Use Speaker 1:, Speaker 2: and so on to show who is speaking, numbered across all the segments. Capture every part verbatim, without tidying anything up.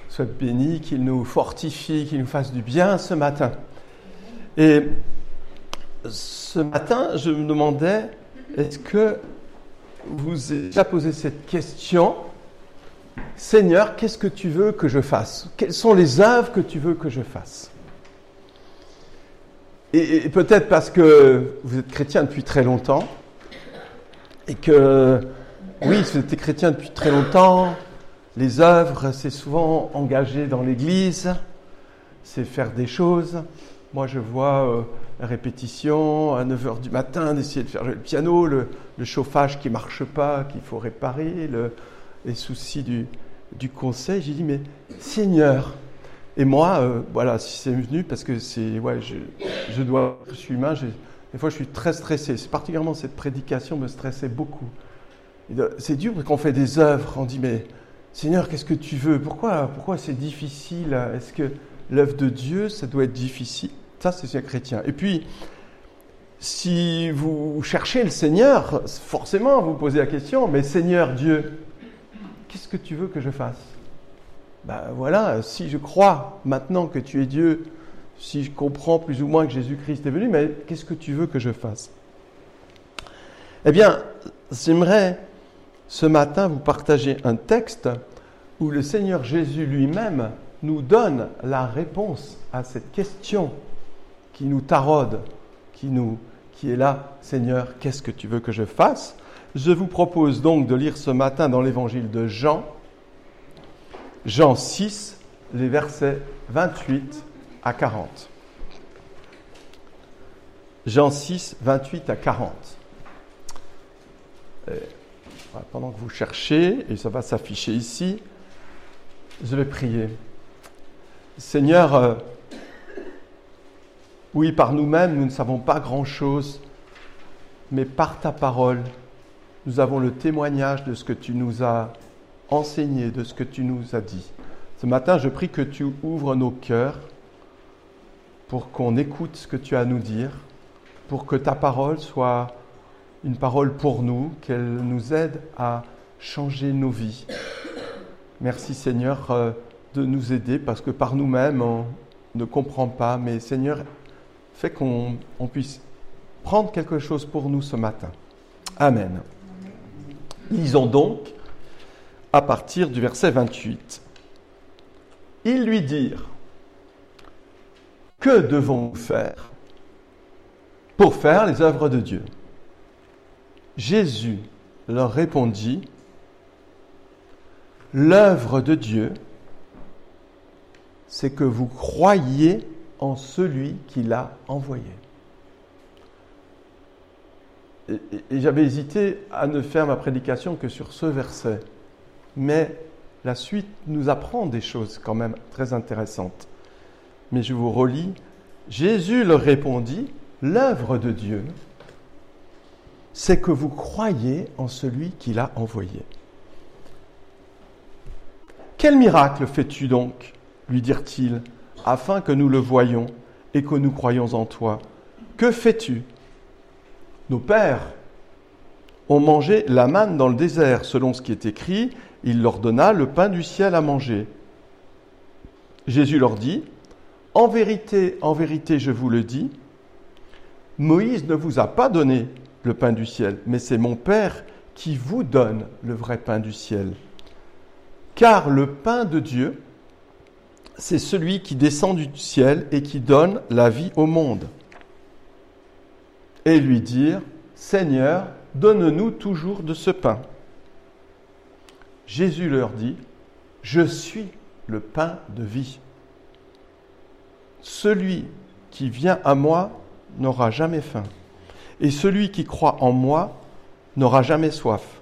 Speaker 1: soit béni, qu'il nous fortifie, qu'il nous fasse du bien ce matin. Et ce matin, je me demandais, est-ce que vous avez déjà posé cette question ? Seigneur, qu'est-ce que tu veux que je fasse ? Quelles sont les œuvres que tu veux que je fasse ? Et, et peut-être parce que vous êtes chrétien depuis très longtemps, et que, oui, si vous êtes chrétien depuis très longtemps, les œuvres, c'est souvent engagé dans l'église, c'est faire des choses. Moi, je vois euh, la répétition à neuf heures du matin, d'essayer de faire jouer le piano, le, le chauffage qui ne marche pas, qu'il faut réparer, le, les soucis du, du conseil. J'ai dit, mais Seigneur, et moi, euh, voilà, si c'est venu, parce que c'est, ouais, je, je dois, je suis humain, j'ai, des fois je suis très stressé. C'est particulièrement cette prédication me stressait beaucoup. Et de, c'est dur parce qu'on fait des œuvres, on dit, mais Seigneur, qu'est-ce que tu veux ? Pourquoi, pourquoi c'est difficile ? Est-ce que l'œuvre de Dieu, ça doit être difficile ? Ça, c'est un chrétien. Et puis, si vous cherchez le Seigneur, forcément, vous posez la question, mais Seigneur Dieu, qu'est-ce que tu veux que je fasse ? Ben voilà, si je crois maintenant que tu es Dieu, si je comprends plus ou moins que Jésus-Christ est venu, mais qu'est-ce que tu veux que je fasse ? Eh bien, j'aimerais ce matin vous partager un texte où le Seigneur Jésus lui-même nous donne la réponse à cette question qui nous taraude, qui, nous, qui est là, Seigneur, qu'est-ce que tu veux que je fasse ? Je vous propose donc de lire ce matin dans l'évangile de Jean, Jean six, les versets vingt-huit à quarante. Jean six, vingt-huit à quarante. Et, voilà, pendant que vous cherchez, et ça va s'afficher ici, je vais prier. Seigneur, euh, oui, par nous-mêmes, nous ne savons pas grand-chose, mais par ta parole, nous avons le témoignage de ce que tu nous as enseigné, de ce que tu nous as dit. Ce matin, je prie que tu ouvres nos cœurs pour qu'on écoute ce que tu as à nous dire, pour que ta parole soit une parole pour nous, qu'elle nous aide à changer nos vies. Merci Seigneur euh, de nous aider, parce que par nous-mêmes, on ne comprend pas, mais Seigneur, fais qu'on on puisse prendre quelque chose pour nous ce matin. Amen. Lisons donc à partir du verset vingt-huit. Ils lui dirent, « Que devons-nous faire pour faire les œuvres de Dieu ?» Jésus leur répondit, « L'œuvre de Dieu, c'est que vous croyiez en celui qui l'a envoyé. » Et, et, et j'avais hésité à ne faire ma prédication que sur ce verset. Mais la suite nous apprend des choses quand même très intéressantes. Mais je vous relis. Jésus leur répondit, « L'œuvre de Dieu, c'est que vous croyez en celui qui l'a envoyé. » « Quel miracle fais-tu donc, lui dirent-ils, afin que nous le voyions et que nous croyions en toi ? Que fais-tu ? Nos pères ont mangé la manne dans le désert, selon ce qui est écrit, il leur donna le pain du ciel à manger. Jésus leur dit, « En vérité, en vérité, je vous le dis, Moïse ne vous a pas donné le pain du ciel, mais c'est mon Père qui vous donne le vrai pain du ciel. Car le pain de Dieu, c'est celui qui descend du ciel et qui donne la vie au monde. » Et lui dirent, « Seigneur, donne-nous toujours de ce pain. » Jésus leur dit, « Je suis le pain de vie. Celui qui vient à moi n'aura jamais faim, et celui qui croit en moi n'aura jamais soif.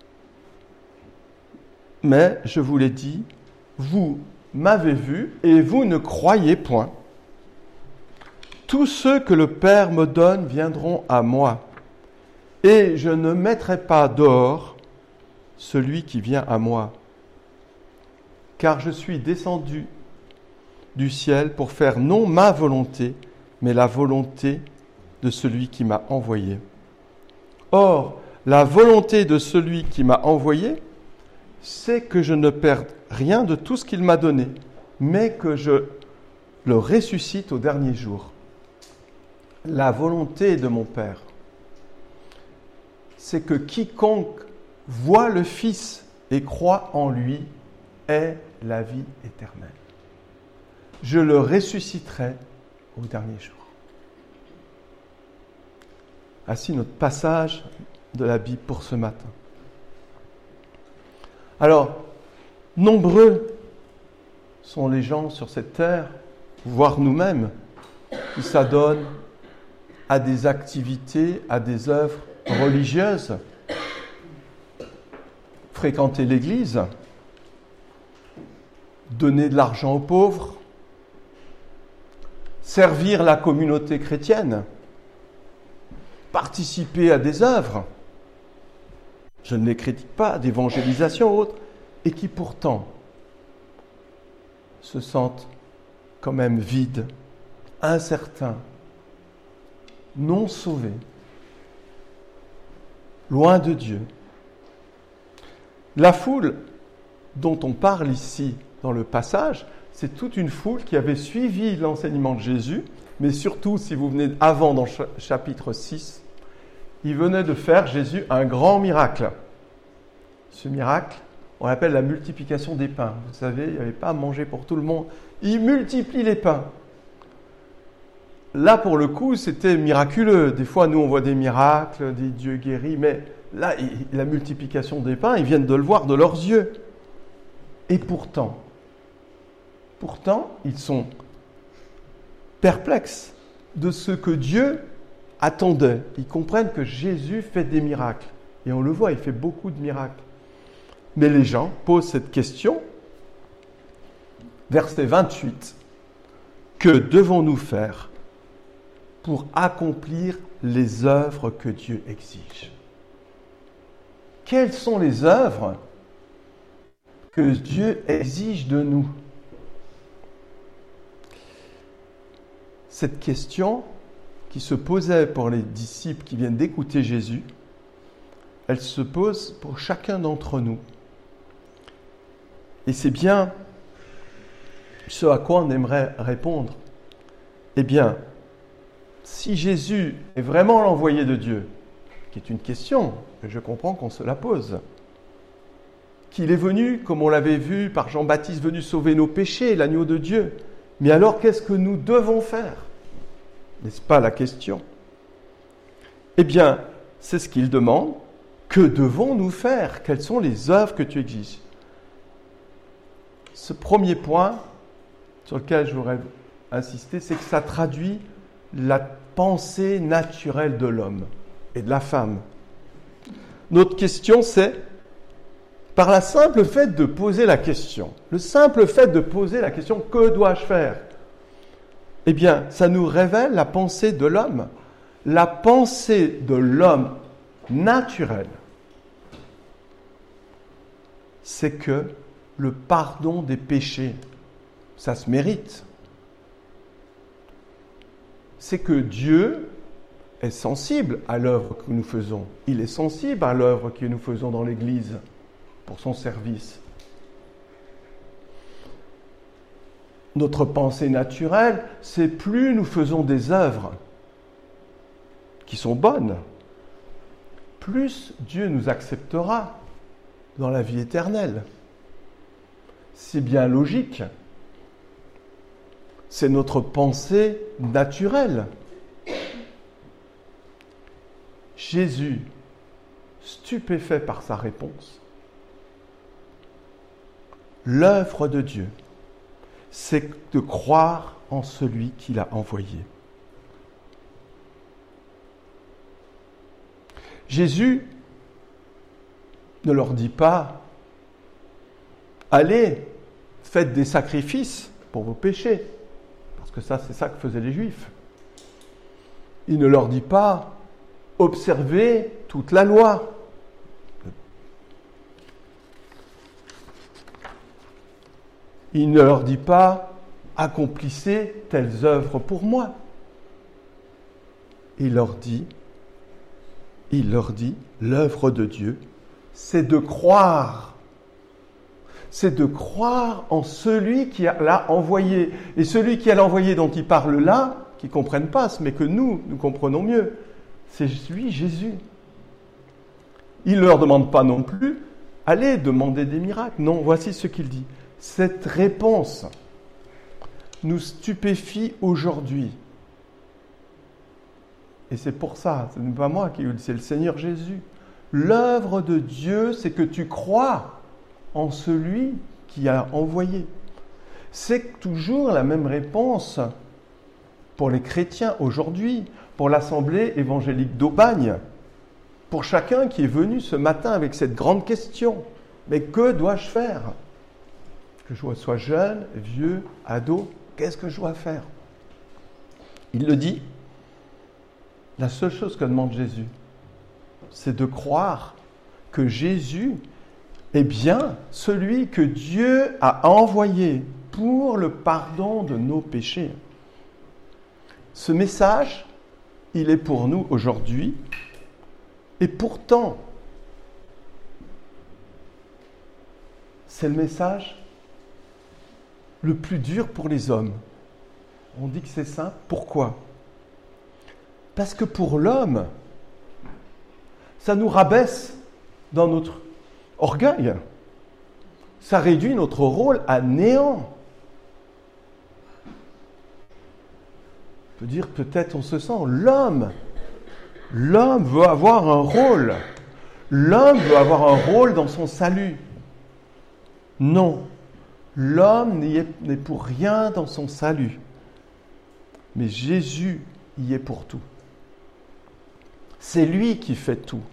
Speaker 1: Mais je vous l'ai dit, vous m'avez vu et vous ne croyez point. Tous ceux que le Père me donne viendront à moi, et je ne mettrai pas dehors celui qui vient à moi. Car je suis descendu du ciel pour faire non ma volonté, mais la volonté de celui qui m'a envoyé. Or, la volonté de celui qui m'a envoyé c'est que je ne perde rien de tout ce qu'il m'a donné, mais que je le ressuscite au dernier jour. La volonté de mon Père, c'est que quiconque voit le Fils et croit en lui ait la vie éternelle. Je le ressusciterai au dernier jour. Ainsi notre passage de la Bible pour ce matin. Alors, nombreux sont les gens sur cette terre, voire nous-mêmes, qui s'adonnent à des activités, à des œuvres religieuses, fréquenter l'Église, donner de l'argent aux pauvres, servir la communauté chrétienne, participer à des œuvres, je ne les critique pas, d'évangélisation ou autre, et qui pourtant se sentent quand même vides, incertains, non sauvés, loin de Dieu. La foule dont on parle ici dans le passage, c'est toute une foule qui avait suivi l'enseignement de Jésus, mais surtout, si vous venez avant dans le chapitre six, il venait de faire, Jésus, un grand miracle. Ce miracle, on l'appelle la multiplication des pains. Vous savez, il n'y avait pas à manger pour tout le monde. Il multiplie les pains. Là, pour le coup, c'était miraculeux. Des fois, nous, on voit des miracles, des dieux guéris, mais là, la multiplication des pains, ils viennent de le voir de leurs yeux. Et pourtant, pourtant, ils sont perplexes de ce que Dieu attendait. Ils comprennent que Jésus fait des miracles. Et on le voit, il fait beaucoup de miracles. Mais les gens posent cette question. Verset vingt-huit. Que devons-nous faire pour accomplir les œuvres que Dieu exige? Quelles sont les œuvres que Dieu exige de nous? Cette question qui se posait pour les disciples qui viennent d'écouter Jésus, elle se pose pour chacun d'entre nous. Et c'est bien ce à quoi on aimerait répondre. Eh bien, si Jésus est vraiment l'envoyé de Dieu, qui est une question, et je comprends qu'on se la pose, qu'il est venu, comme on l'avait vu par Jean-Baptiste, venu sauver nos péchés, l'agneau de Dieu, mais alors qu'est-ce que nous devons faire? N'est-ce pas la question? Eh bien, c'est ce qu'il demande. Que devons-nous faire? Quelles sont les œuvres que tu exiges? Ce premier point sur lequel je voudrais insister, c'est que ça traduit la pensée naturelle de l'homme et de la femme. Notre question, c'est, par la simple fait de poser la question, le simple fait de poser la question, que dois-je faire? Eh bien, ça nous révèle la pensée de l'homme. La pensée de l'homme naturel, c'est que le pardon des péchés, ça se mérite. C'est que Dieu est sensible à l'œuvre que nous faisons. Il est sensible à l'œuvre que nous faisons dans l'Église pour son service. Notre pensée naturelle, c'est plus nous faisons des œuvres qui sont bonnes, plus Dieu nous acceptera dans la vie éternelle. C'est bien logique. C'est notre pensée naturelle. Jésus, stupéfait par sa réponse, l'œuvre de Dieu, c'est de croire en celui qui l'a envoyé. Jésus ne leur dit pas « Allez, faites des sacrifices pour vos péchés », parce que ça, c'est ça que faisaient les Juifs. Il ne leur dit pas « Observez toute la loi ». Il ne leur dit pas « Accomplissez telles œuvres pour moi ». Il leur dit Il leur dit, l'œuvre de Dieu, c'est de croire c'est de croire en celui qui l'a envoyé. Et celui qui l'a envoyé dont il parle là, qui ne comprennent pas, mais que nous, nous comprenons mieux, c'est lui, Jésus. Il ne leur demande pas non plus, allez demander des miracles. Non, voici ce qu'il dit. Cette réponse nous stupéfie aujourd'hui. Et c'est pour ça, ce n'est pas moi qui le dis, c'est le Seigneur Jésus. L'œuvre de Dieu, c'est que tu crois en celui qui a envoyé. C'est toujours la même réponse pour les chrétiens aujourd'hui, pour l'Assemblée évangélique d'Aubagne, pour chacun qui est venu ce matin avec cette grande question. Mais que dois-je faire ? Que je sois jeune, vieux, ado, qu'est-ce que je dois faire ? Il le dit. La seule chose que demande Jésus, c'est de croire que Jésus est bien celui que Dieu a envoyé pour le pardon de nos péchés. Ce message, il est pour nous aujourd'hui, et pourtant, c'est le message le plus dur pour les hommes. On dit que c'est simple, pourquoi ? Parce que pour l'homme, ça nous rabaisse dans notre orgueil. Ça réduit notre rôle à néant. On peut dire, peut-être on se sent, l'homme, l'homme veut avoir un rôle. L'homme veut avoir un rôle dans son salut. Non, l'homme n'est pour rien dans son salut. Mais Jésus y est pour tout. C'est lui qui fait tout.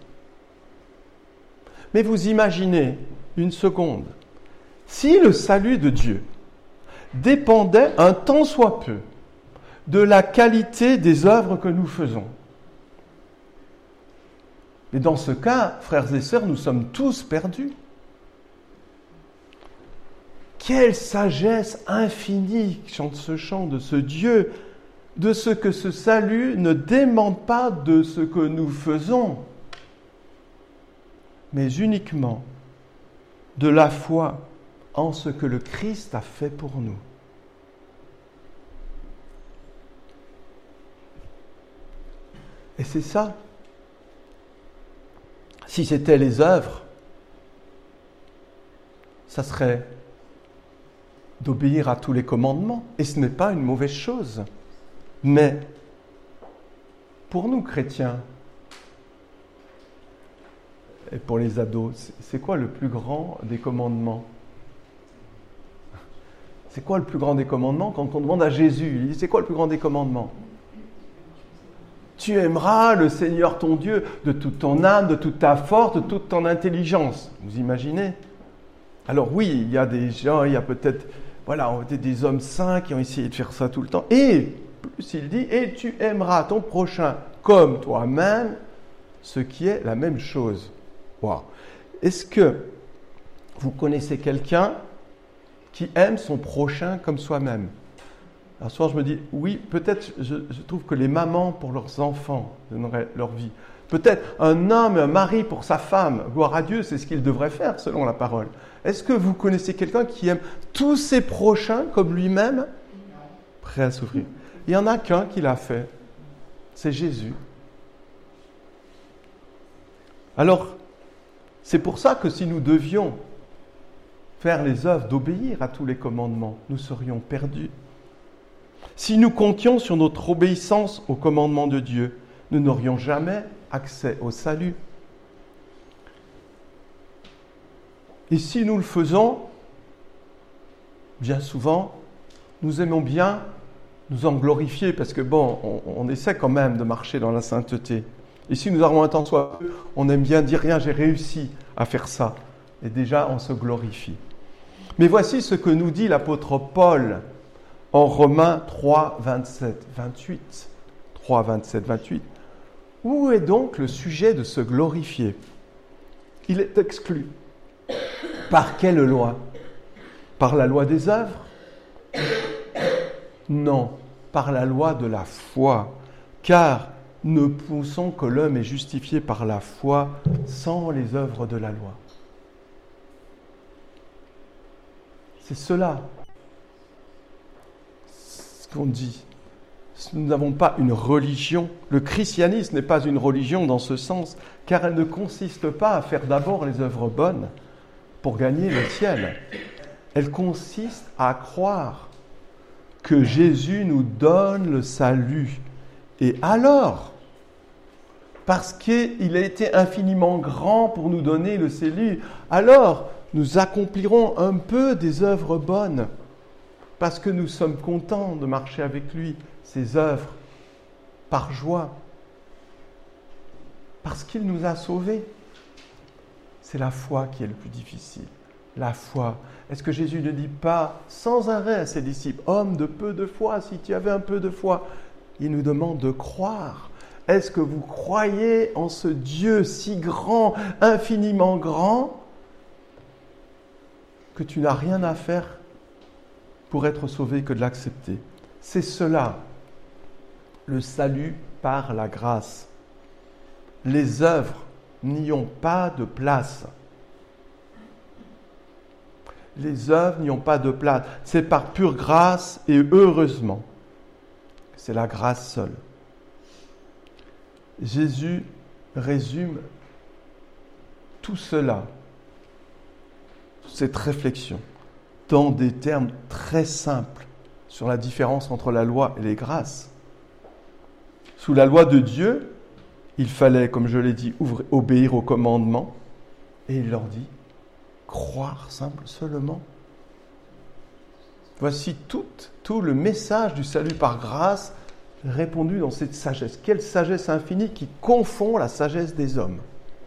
Speaker 1: Mais vous imaginez une seconde, si le salut de Dieu dépendait un tant soit peu de la qualité des œuvres que nous faisons. Et dans ce cas, frères et sœurs, nous sommes tous perdus. Quelle sagesse infinie chante ce chant de ce Dieu, de ce que ce salut ne demande pas de ce que nous faisons, mais uniquement de la foi en ce que le Christ a fait pour nous. Et c'est ça. Si c'était les œuvres, ça serait d'obéir à tous les commandements. Et ce n'est pas une mauvaise chose. Mais pour nous chrétiens, et pour les ados, c'est quoi le plus grand des commandements ? C'est quoi le plus grand des commandements ? Quand on demande à Jésus, il dit, c'est quoi le plus grand des commandements ? Tu aimeras le Seigneur ton Dieu de toute ton âme, de toute ta force, de toute ton intelligence. Vous imaginez ? Alors oui, il y a des gens, il y a peut-être, voilà, des hommes saints qui ont essayé de faire ça tout le temps. Et plus il dit, et tu aimeras ton prochain comme toi-même, ce qui est la même chose. Wow. Est-ce que vous connaissez quelqu'un qui aime son prochain comme soi-même ? Un soir, je me dis, oui, peut-être, je, je trouve que les mamans pour leurs enfants donneraient leur vie. Peut-être un homme, un mari pour sa femme, gloire à Dieu, c'est ce qu'il devrait faire selon la parole. Est-ce que vous connaissez quelqu'un qui aime tous ses prochains comme lui-même ? Prêt à souffrir. Il n'y en a qu'un qui l'a fait, c'est Jésus. Alors, c'est pour ça que si nous devions faire les œuvres d'obéir à tous les commandements, nous serions perdus. Si nous comptions sur notre obéissance aux commandements de Dieu, nous n'aurions jamais accès au salut. Et si nous le faisons, bien souvent, nous aimons bien nous en glorifier, parce que bon, on, on essaie quand même de marcher dans la sainteté. Et si nous avons un temps soit peu, on aime bien dire, rien, j'ai réussi à faire ça. Et déjà, on se glorifie. Mais voici ce que nous dit l'apôtre Paul en Romains trois, vingt-sept, vingt-huit. trois, vingt-sept, vingt-huit. Où est donc le sujet de se glorifier ? Il est exclu. Par quelle loi ? Par la loi des œuvres ? Non, par la loi de la foi. Car ne pensons que l'homme est justifié par la foi sans les œuvres de la loi. C'est cela. Ce qu'on dit. Nous n'avons pas une religion. Le christianisme n'est pas une religion dans ce sens, car elle ne consiste pas à faire d'abord les œuvres bonnes pour gagner le ciel. Elle consiste à croire que Jésus nous donne le salut. Et alors, parce qu'il a été infiniment grand pour nous donner le salut, alors nous accomplirons un peu des œuvres bonnes, parce que nous sommes contents de marcher avec lui, ses œuvres, par joie, parce qu'il nous a sauvés. C'est la foi qui est le plus difficile. La foi. Est-ce que Jésus ne dit pas sans arrêt à ses disciples, « Homme de peu de foi, si tu avais un peu de foi », il nous demande de croire. Est-ce que vous croyez en ce Dieu si grand, infiniment grand, que tu n'as rien à faire pour être sauvé que de l'accepter? C'est cela, le salut par la grâce. Les œuvres n'y ont pas de place. Les œuvres n'y ont pas de place. C'est par pure grâce et heureusement. C'est la grâce seule. Jésus résume tout cela, cette réflexion, dans des termes très simples sur la différence entre la loi et les grâces. Sous la loi de Dieu, il fallait, comme je l'ai dit, ouvrir, obéir aux commandements, et il leur dit, croire simple seulement. Voici tout, tout le message du salut par grâce répondu dans cette sagesse. Quelle sagesse infinie qui confond la sagesse des hommes.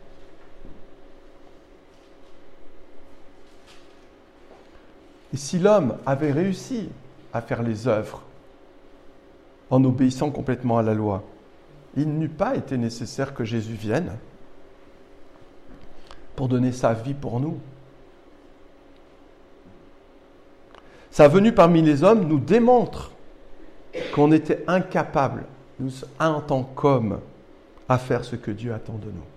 Speaker 1: Et si l'homme avait réussi à faire les œuvres en obéissant complètement à la loi, il n'eût pas été nécessaire que Jésus vienne pour donner sa vie pour nous. Sa venue parmi les hommes nous démontre qu'on était incapable, nous, en tant qu'hommes, à faire ce que Dieu attend de nous.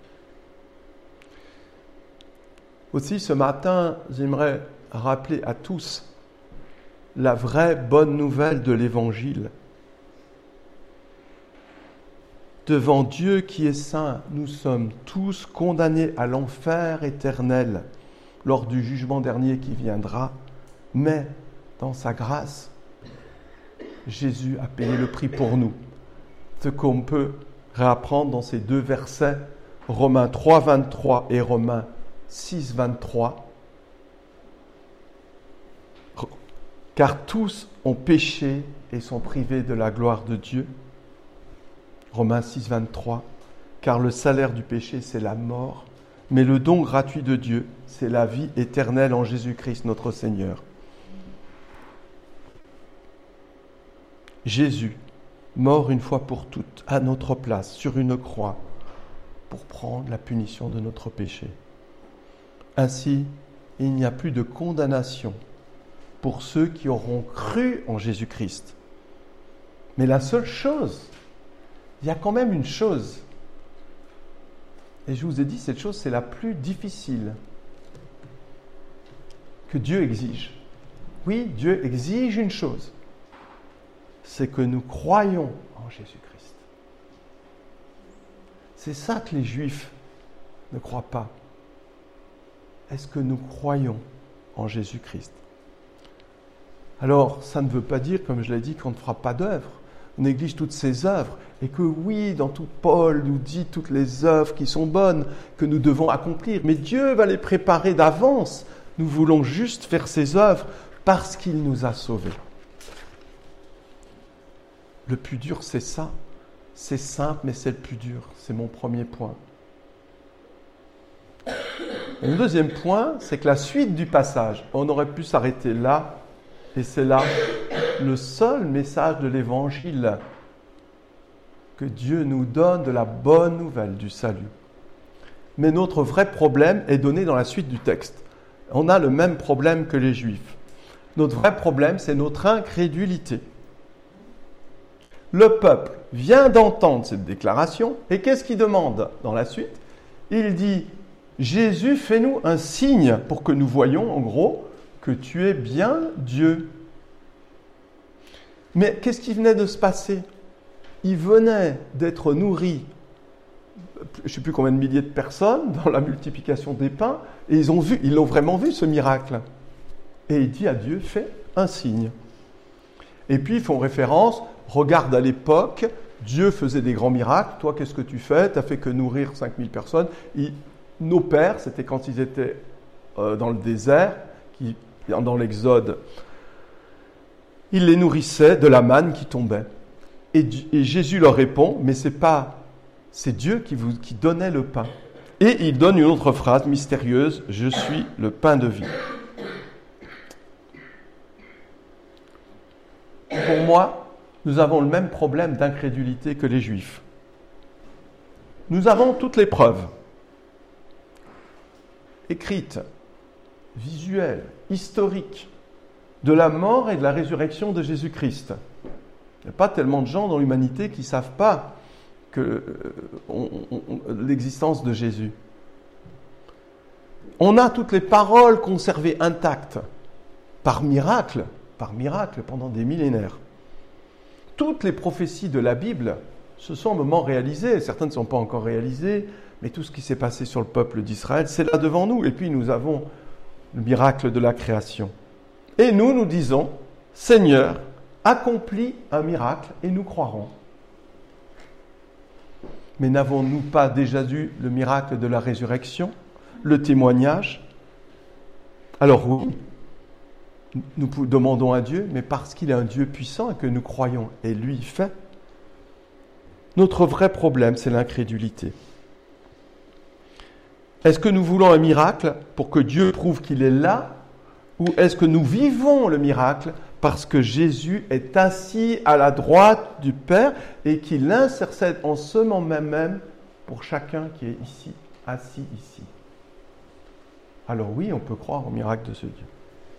Speaker 1: Aussi, ce matin, j'aimerais rappeler à tous la vraie bonne nouvelle de l'Évangile. Devant Dieu qui est saint, nous sommes tous condamnés à l'enfer éternel lors du jugement dernier qui viendra, mais dans sa grâce, Jésus a payé le prix pour nous. Ce qu'on peut réapprendre dans ces deux versets, Romains trois, vingt-trois et Romains six, vingt-trois. Car tous ont péché et sont privés de la gloire de Dieu. Romains six, vingt-trois. Car le salaire du péché, c'est la mort, mais le don gratuit de Dieu, c'est la vie éternelle en Jésus-Christ notre Seigneur. Jésus, mort une fois pour toutes, à notre place, sur une croix, pour prendre la punition de notre péché. Ainsi, il n'y a plus de condamnation pour ceux qui auront cru en Jésus-Christ. Mais la seule chose, il y a quand même une chose, et je vous ai dit, cette chose, c'est la plus difficile que Dieu exige. Oui, Dieu exige une chose, c'est que nous croyons en Jésus-Christ. C'est ça que les Juifs ne croient pas. Est-ce que nous croyons en Jésus-Christ? Alors, ça ne veut pas dire, comme je l'ai dit, qu'on ne fera pas d'œuvres. On néglige toutes ces œuvres. Et que oui, dans tout Paul nous dit toutes les œuvres qui sont bonnes, que nous devons accomplir. Mais Dieu va les préparer d'avance. Nous voulons juste faire ces œuvres parce qu'il nous a sauvés. Le plus dur, c'est ça. C'est simple, mais c'est le plus dur. C'est mon premier point. Et le deuxième point, c'est que la suite du passage, on aurait pu s'arrêter là, et c'est là le seul message de l'Évangile que Dieu nous donne de la bonne nouvelle du salut. Mais notre vrai problème est donné dans la suite du texte. On a le même problème que les Juifs. Notre vrai problème, c'est notre incrédulité. Le peuple vient d'entendre cette déclaration, et qu'est-ce qu'il demande dans la suite? Il dit, Jésus, fais-nous un signe pour que nous voyions, en gros, que tu es bien Dieu. Mais qu'est-ce qui venait de se passer? Il venait d'être nourri, je ne sais plus combien de milliers de personnes, dans la multiplication des pains, et ils ont vu, ils l'ont vraiment vu, ce miracle. Et il dit à Dieu, fais un signe. Et puis ils font référence, regarde à l'époque, Dieu faisait des grands miracles, toi qu'est-ce que tu fais? Tu n'as fait que nourrir cinq mille personnes. Il, nos pères, c'était quand ils étaient euh, dans le désert, qui, dans l'Exode, ils les nourrissaient de la manne qui tombait. Et, et Jésus leur répond, mais c'est pas, c'est Dieu qui vous qui donnait le pain. Et il donne une autre phrase mystérieuse, je suis le pain de vie. Pour moi, nous avons le même problème d'incrédulité que les Juifs. Nous avons toutes les preuves, écrites, visuelles, historiques, de la mort et de la résurrection de Jésus-Christ. Il n'y a pas tellement de gens dans l'humanité qui ne savent pas que, euh, on, on, l'existence de Jésus. On a toutes les paroles conservées intactes, par miracle, par miracle pendant des millénaires. Toutes les prophéties de la Bible se sont un moment réalisées. Certaines ne sont pas encore réalisées, mais tout ce qui s'est passé sur le peuple d'Israël, c'est là devant nous. Et puis nous avons le miracle de la création. Et nous, nous disons, Seigneur, accomplis un miracle et nous croirons. Mais n'avons-nous pas déjà eu le miracle de la résurrection, le témoignage? Alors oui, nous demandons à Dieu, mais parce qu'il est un Dieu puissant et que nous croyons, et lui fait. Notre vrai problème, c'est l'incrédulité. Est-ce que nous voulons un miracle pour que Dieu prouve qu'il est là, ou est-ce que nous vivons le miracle parce que Jésus est assis à la droite du Père et qu'il intercède en ce moment même pour chacun qui est ici, assis ici? Alors oui, on peut croire au miracle de ce Dieu.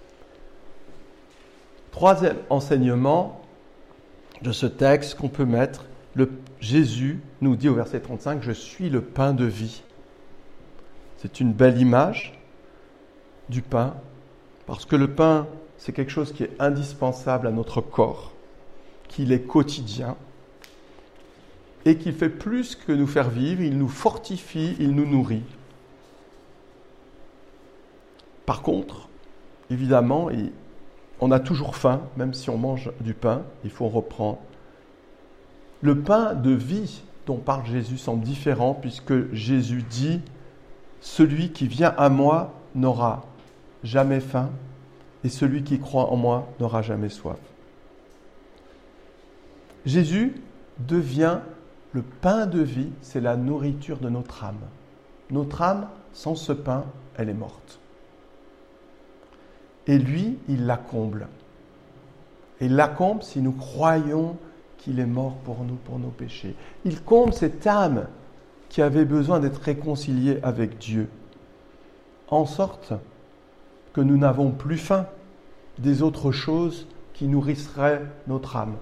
Speaker 1: Troisième enseignement de ce texte qu'on peut mettre, le, Jésus nous dit au verset trente-cinq, « Je suis le pain de vie ». C'est une belle image du pain, parce que le pain, c'est quelque chose qui est indispensable à notre corps, qu'il est quotidien, et qu'il fait plus que nous faire vivre, il nous fortifie, il nous nourrit. Par contre, évidemment, on a toujours faim, même si on mange du pain, il faut reprendre. Le pain de vie dont parle Jésus semble différent, puisque Jésus dit « Celui qui vient à moi n'aura jamais faim, et celui qui croit en moi n'aura jamais soif. » Jésus devient le pain de vie, c'est la nourriture de notre âme. Notre âme, sans ce pain, elle est morte. Et lui, il la comble. Et il la comble si nous croyons qu'il est mort pour nous, pour nos péchés. Il comble cette âme qui avait besoin d'être réconciliée avec Dieu, en sorte que nous n'avons plus faim des autres choses qui nourrisseraient notre âme.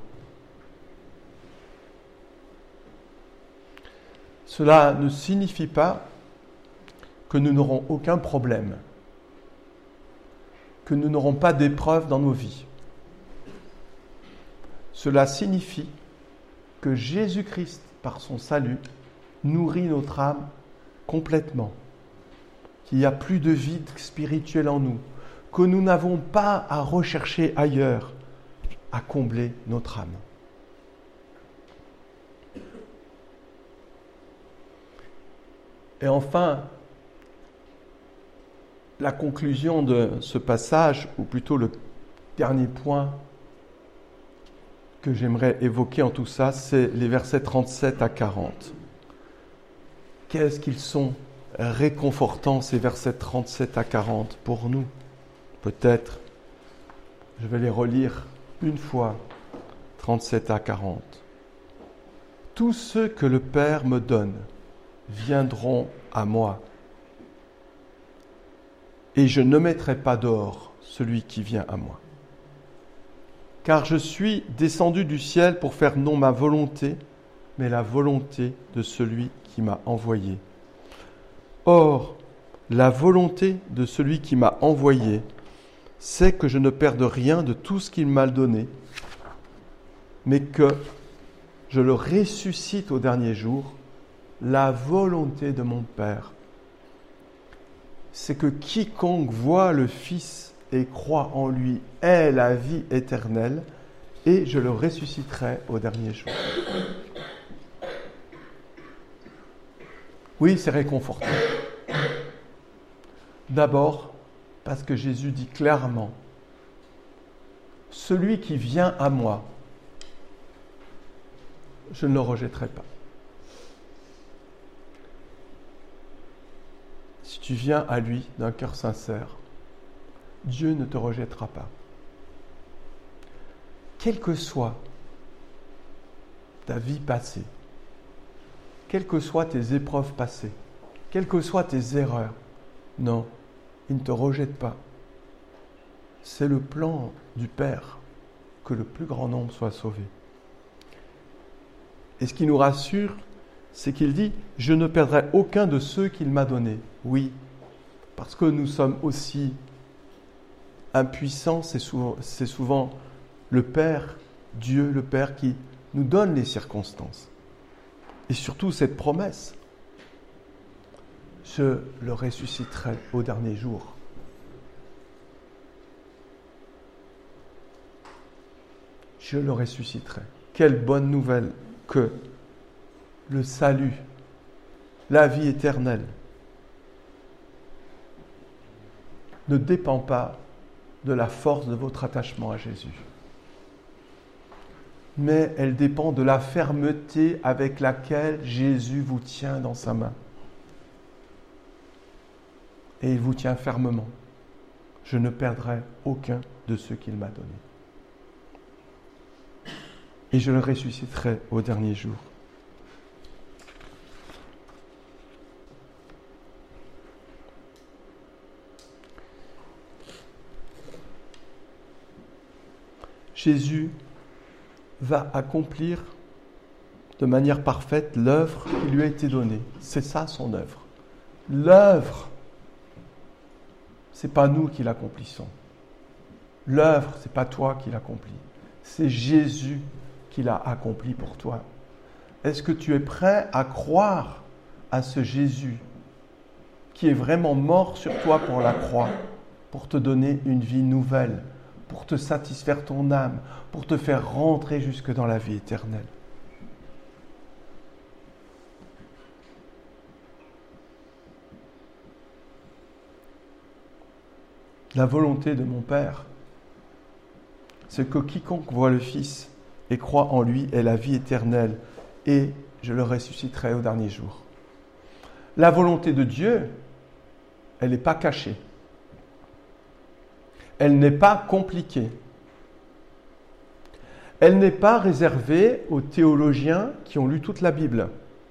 Speaker 1: Cela ne signifie pas que nous n'aurons aucun problème, que nous n'aurons pas d'épreuves dans nos vies. Cela signifie que Jésus-Christ, par son salut, nourrit notre âme complètement, qu'il n'y a plus de vide spirituel en nous, que nous n'avons pas à rechercher ailleurs à combler notre âme. Et enfin, la conclusion de ce passage, ou plutôt le dernier point que j'aimerais évoquer en tout ça, c'est les versets trente-sept à quarante. Qu'est-ce qu'ils sont réconfortants, ces versets trente-sept à quarante, pour nous? Peut-être, je vais les relire une fois, trente-sept à quarante. « Tous ceux que le Père me donne viendront à moi, et je ne mettrai pas dehors celui qui vient à moi. Car je suis descendu du ciel pour faire non ma volonté, mais la volonté de celui qui m'a envoyé. Or, la volonté de celui qui m'a envoyé, c'est que je ne perde rien de tout ce qu'il m'a donné, mais que je le ressuscite au dernier jour, la volonté de mon Père, c'est que quiconque voit le Fils et croit en lui ait la vie éternelle, et je le ressusciterai au dernier jour. Oui, c'est réconfortant. D'abord, parce que Jésus dit clairement, « Celui qui vient à moi, je ne le rejetterai pas. » Si tu viens à lui d'un cœur sincère, Dieu ne te rejettera pas. Quelle que soit ta vie passée, quelles que soient tes épreuves passées, quelles que soient tes erreurs, non, il ne te rejette pas. C'est le plan du Père que le plus grand nombre soit sauvé. Et ce qui nous rassure, c'est qu'il dit « Je ne perdrai aucun de ceux qu'il m'a donnés ». Oui, parce que nous sommes aussi impuissants, c'est souvent, c'est souvent le Père, Dieu, le Père qui nous donne les circonstances. Et surtout cette promesse, je le ressusciterai au dernier jour. Je le ressusciterai. Quelle bonne nouvelle que le salut, la vie éternelle, ne dépend pas de la force de votre attachement à Jésus, mais elle dépend de la fermeté avec laquelle Jésus vous tient dans sa main. Et il vous tient fermement. Je ne perdrai aucun de ceux qu'il m'a donnés. Et je le ressusciterai au dernier jour. Jésus va accomplir de manière parfaite l'œuvre qui lui a été donnée. C'est ça son œuvre. L'œuvre, ce n'est pas nous qui l'accomplissons. L'œuvre, ce n'est pas toi qui l'accomplis. C'est Jésus qui l'a accompli pour toi. Est-ce que tu es prêt à croire à ce Jésus qui est vraiment mort sur toi pour la croix, pour te donner une vie nouvelle, pour te satisfaire ton âme, pour te faire rentrer jusque dans la vie éternelle? La volonté de mon Père, c'est que quiconque voit le Fils et croit en lui ait la vie éternelle, et je le ressusciterai au dernier jour. La volonté de Dieu, elle n'est pas cachée. Elle n'est pas compliquée. Elle n'est pas réservée aux théologiens qui ont lu toute la Bible.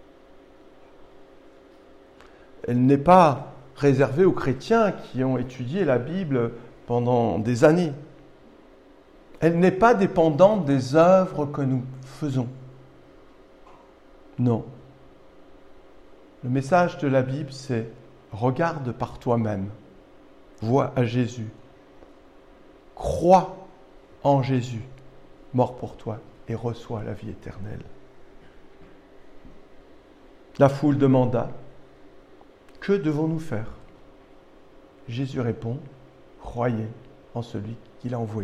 Speaker 1: Elle n'est pas réservée aux chrétiens qui ont étudié la Bible pendant des années. Elle n'est pas dépendante des œuvres que nous faisons. Non. Le message de la Bible, c'est « Regarde par toi-même, vois à Jésus, crois en Jésus, mort pour toi, et reçois la vie éternelle. » La foule demanda « Que devons-nous faire ?» Jésus répond « Croyez en celui qu'il a envoyé. »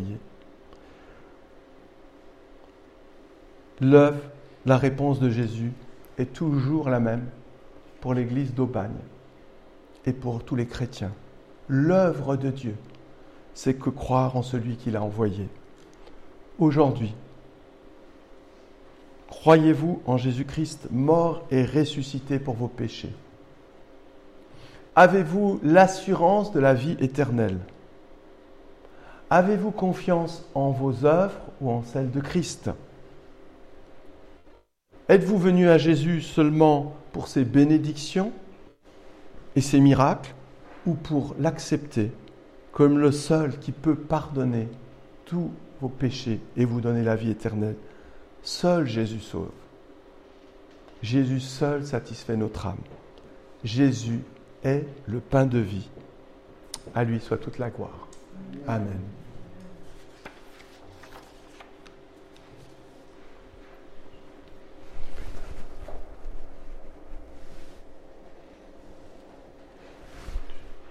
Speaker 1: L'œuvre, la réponse de Jésus est toujours la même pour l'église d'Aubagne et pour tous les chrétiens. L'œuvre de Dieu, c'est que croire en celui qu'il a envoyé. Aujourd'hui, croyez-vous en Jésus-Christ mort et ressuscité pour vos péchés? Avez-vous l'assurance de la vie éternelle? Avez-vous confiance en vos œuvres ou en celles de Christ? Êtes-vous venu à Jésus seulement pour ses bénédictions et ses miracles, ou pour l'accepter comme le seul qui peut pardonner tous vos péchés et vous donner la vie éternelle? Seul Jésus sauve. Jésus seul satisfait notre âme. Jésus est le pain de vie. À lui soit toute la gloire. Amen.